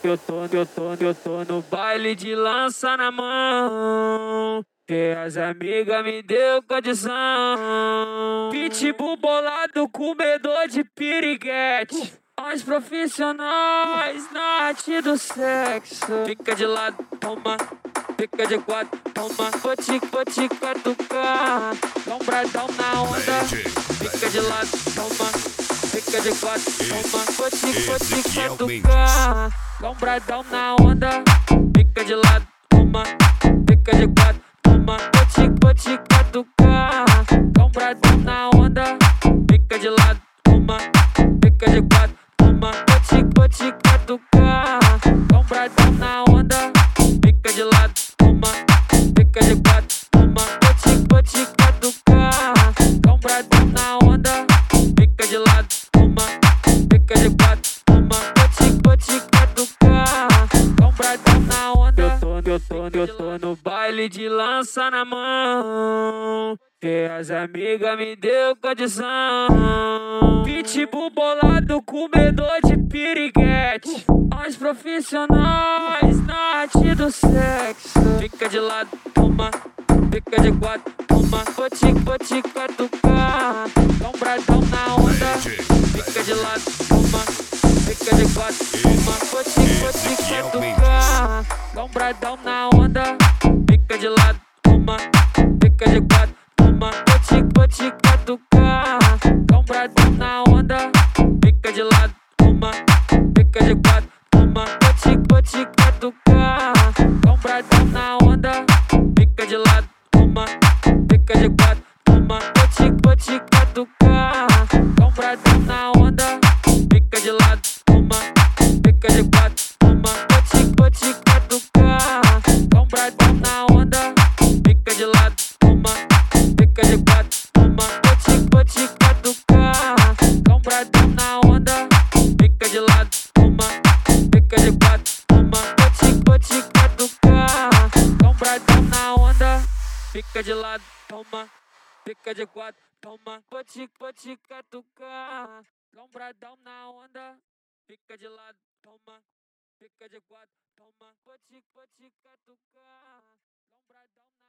Eu tô no baile de lança na mão, que as amigas me deu condição. Pitbull bolado, comedor de piriguete. Nós profissionais na arte do sexo. Fica de lado, toma. Fica de quatro, toma. Vou te catucar. Dá um bradão na onda. Fica de lado, toma. Fica de quatro, toma. Vou te catucar. Dá um bradão na onda. Fica de lado, toma. Fica de quatro, toma. Vou te catucar. Dá um bradão na onda. Fica de lado, toma. Fica de quatro, toma. Vou te catucar. Dá um bradão na onda. Fica de lado, toma. Fica de quatro, toma. Vou te catucar. Dá um bradão na onda. Fica de lado, toma. Fica de quatro, toma. Vou te catucar. Dá um bradão na onda. Eu tô no baile de lança na mão, que as amigas me deu condição. Pitbull bolado, comedor de piriguete. Nós profissionais na arte do sexo. Fica de lado, toma. Fica de quatro, toma. Vou te catucar. Dá um bradão na onda. Fica de lado, toma. Fica de quatro, toma. Vou te catucar. Dá um bradão na onda. Fica de lado, toma. Fica de quatro, toma. Vou te catucar. Dá um bradão na onda. Fica de lado, toma. Fica de quatro, toma. Vou te catucar. Dá um bradão na onda. Fica de lado, toma. Fica de quatro, toma. Vou te catucar. Dá um bradão na onda. Fica de lado, toma. Fica de quatro, toma. Vou te catucar. Dá um bradão na onda. Fica de lado, toma. Fica de quatro, toma. Vou te catucar. Dá um bradão na onda. Fica de lado, toma. Fica de quatro, toma. Vou te catucar. Dá um bradão na onda. Fica de lado, toma. Fica de quatro, toma. Vou te catucar. Dá um bradão na onda. Fica de lado, toma. Fica de quatro, toma. Vou te catucar. Dá um bradão na